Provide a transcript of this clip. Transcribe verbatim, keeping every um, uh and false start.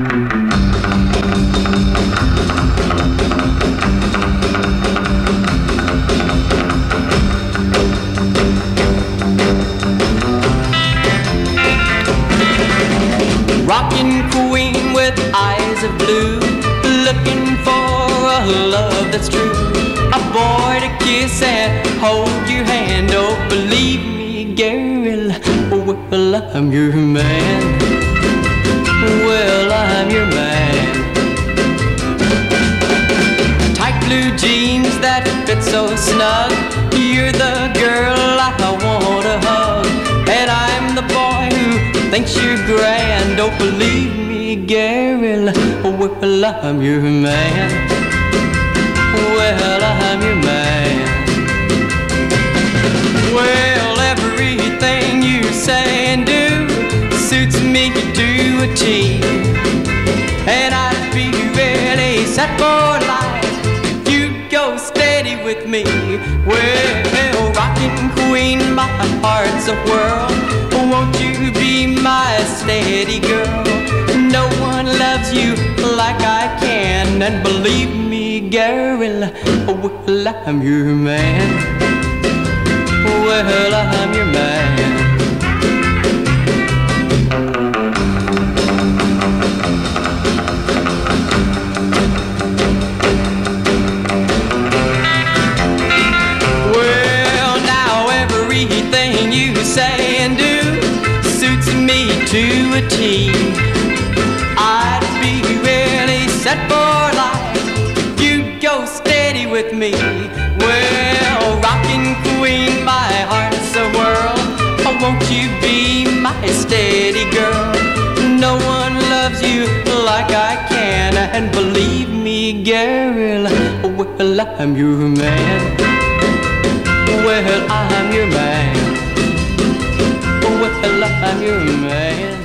Rockin' queen with eyes of blue, looking for a love that's true. A boy to kiss and hold your hand. Oh, believe me, girl, well, I'm your man. Well, I'm your man. Tight blue jeans that fit so snug. You're the girl I wanna hug, and I'm the boy who thinks you're grand. Oh, believe me, girl, well, I'm your man. Well, I'm your man. Well, everything you say and do suits me to a T, and I'd be really set for life if you'd go steady with me. Well, rockin' queen, my heart's a whirl. Won't you be my steady girl? No one loves you like I can, and believe me, girl, well, I'm your man. Well, I'm your man. Well, now everything you say and do suits me to a T. I'd be really set for life if you'd go steady with me. Well, rockin' queen, my heart's a whirl. Oh, won't you be my steady girl? No one loves you like I can, and believe me, girl, well, I'm your man. Well, I'm your man. Well, I'm your man.